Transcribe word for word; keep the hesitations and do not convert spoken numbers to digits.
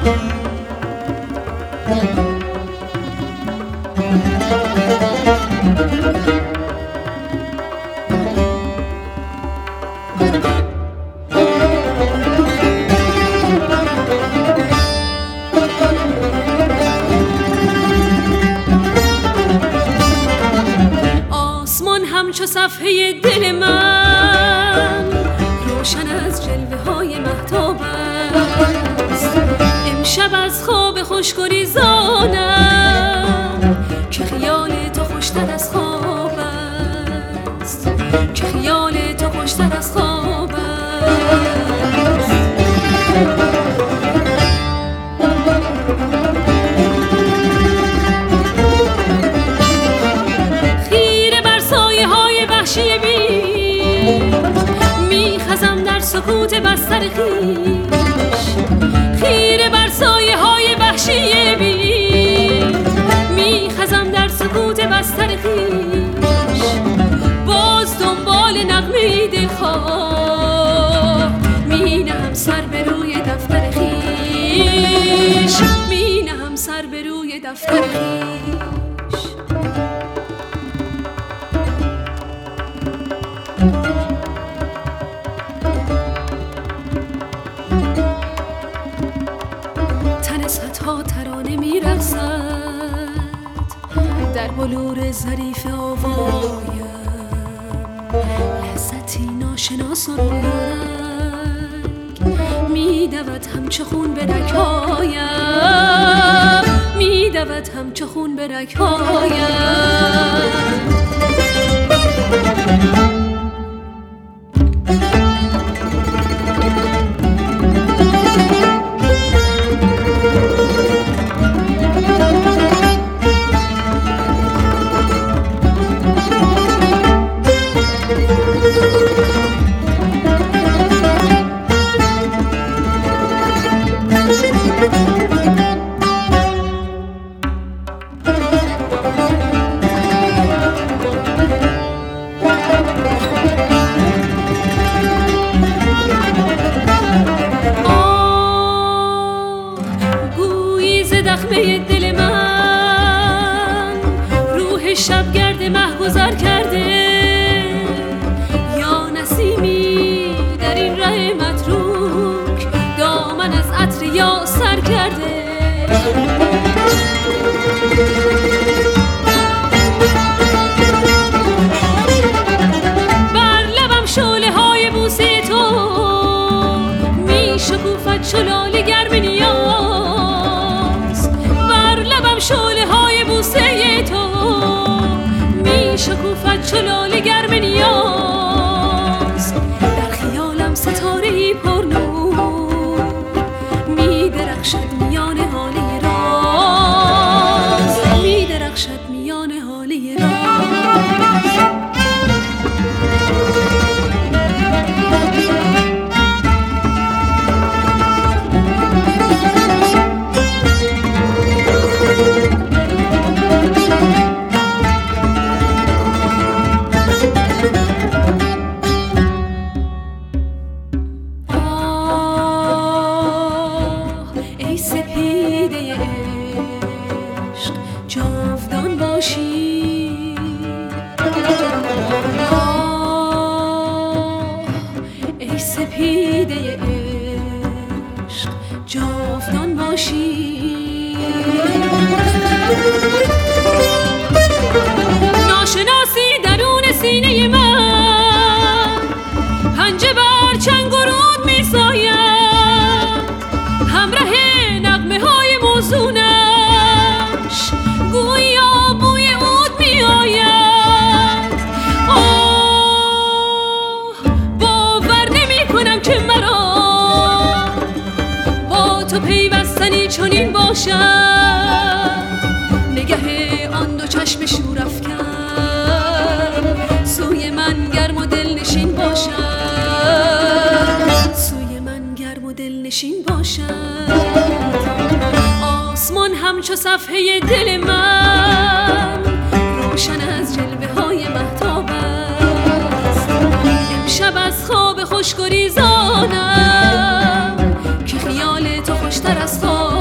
همچو صفحه دل من روشن از جلوه های مهتاب است. امشب از خواب خوش گریزانم که خیال تو خوشتر از خواب است، که خیال تو خوشتر از خواب است. میخزم در سکوت بستر خویش، خیره بر سایه های وحشی بی. میخزم در سکوت بستر خویش، باز دنبال نغمه دلخواه. مینهم سر به روی دفتر خویش، مینهم سر به روی دفتر خویش. تن صدها ترانه می‌رقصد در بلور ظریف آوایم، لذتی ناشناس و رنگ می‌دود همچو خون به رگ‌هایم، می‌دود همچو خون به رگ‌هایم. زخمه دل من روح شبگرد مهگذر کرده، یا نسیمی در این ره متروک دامن از عطر یا سر کرده. بر لبم شعله های بوسه تو می شکوفد چو لاله گرم نیاز. بر لبم شعله های بوسه تو می شکوفد چو لاله گرم نیاز. در خیالم ستاره‌ای پر نور می درخشد میان حاله راز، می درخشد میان حاله راز. ای سپیده عشق جاودان باشی، آه ای سپیده عشق جاودان باشی. ناشناسی درون سینه من پنجه بر چنگ و رود می ساید، همراه نغمه های موزونش گویا بوی عود می آید. آه باور نمی کنم که مرا با تو پیوستنی چنین باشد. نگه آن دو چشم شورافکن سوی من گرم و دلنشین باشد، سوی من گرم و دلنشین باشد. آسمان همچو صفحه دل من روشن از جلوه های مهتاب است. امشب از خواب خوش گریزانم که خیال تو خوشتر از خواب